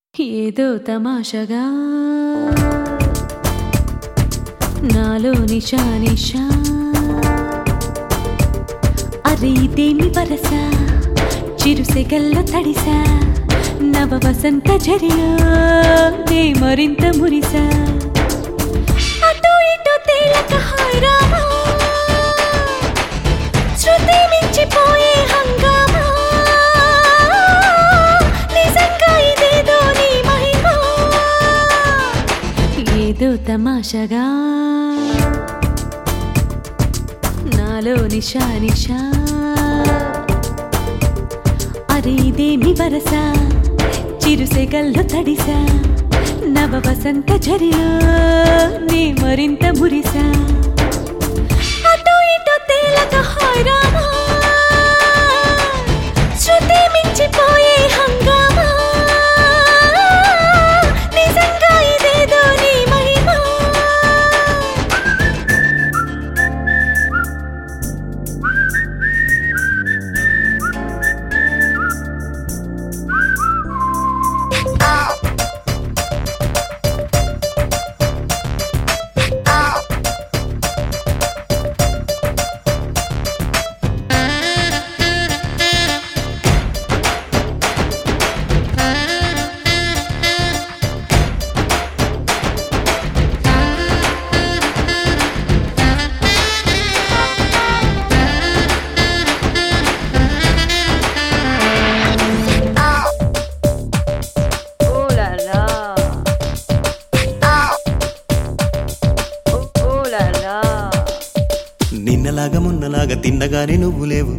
ఏదో తమాషగా నాలో నిషా నిషా అరే ఇదేమి వరస చిరుసెగల్లో తడిసా నవ వసంత జరిలో నే మరింత మురిసా అటు ఇటు తేలక హాయిరామా శృతి మించిపోయే హంగామా నిజంగా ఇదేదో నీ మహిమా ఏదో తమాషగా నాలో నిషా నిషా అరే ఇదేమి వరస చిరుసెగల్లో తడిసా నవ వసంత జరిలో నీ మరింత మురిసా అటు ఇటు తేలక హాయిరామా శృతి మించిపోయే హంగామా నిజంగా ఇదేదో నీ మహిమా నిన్నలాగా మొన్నలాగా తిన్నగానే నువ్వు లేవు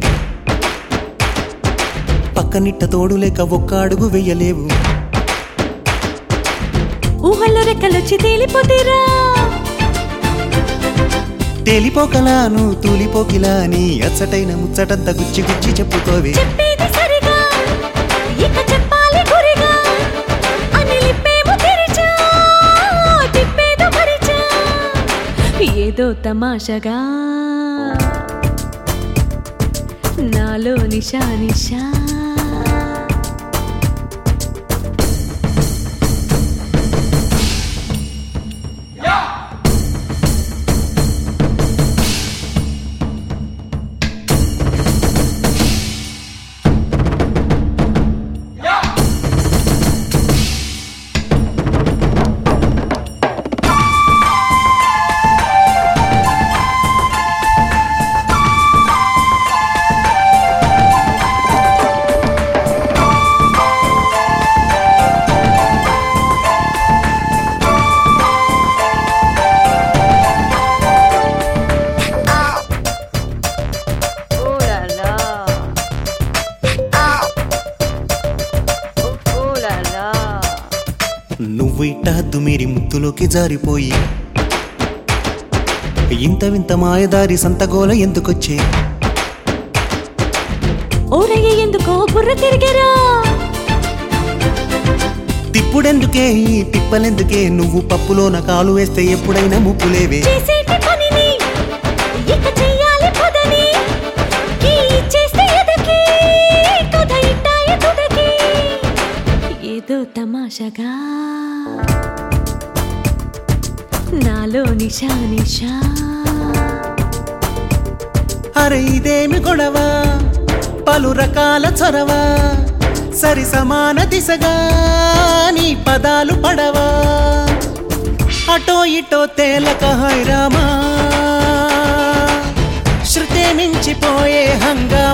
పక్కనిట్ట తోడు లేక ఒక్క అడుగు వెయ్యలేవు ఊహల్లో రెక్కలొచ్చి తేలిపోతేరా తేలిపోకలాను తూలిపోకిలా నీ అచ్చటైన ముచ్చటంత గుచ్చి గుచ్చి చెప్పుకోవే చెప్పేది సరిగా ఇక చెప్పాలి గురిగా అని లిప్పేమో తెరిచా తిప్పేదో మరిచా ఏదో తమాషగా నాలో నిషా నిషా నువ్వు ఇట్ట హద్దు మీరి ముత్తులోకి జారిపోయి ఇంత వింత మాయదారి సంతగోల ఎందుకొచ్చే ఓరయ్య ఎందుకో బుర్ర తిరిగరా తిప్పుడెందుకే ఈ తిప్పలెందుకే నువ్వు పప్పులోన కాలు వేస్తే ఎప్పుడైనా ముప్పులేవే చేసేటి పనిని ఇక చెయ్యాలి పదని ఈ చేస్తే ఎదకి కథ ఇట్టాయి తుదకి ఏదో తమాషగా నాలో నిషా నిషా అరే ఇదేమి గొడవ పలు రకాల చొరవ సరి సమాన దిశగా నీ పదాలు పడవా అటో ఇటో తేలక హైరామా శృతి మించిపోయే హంగా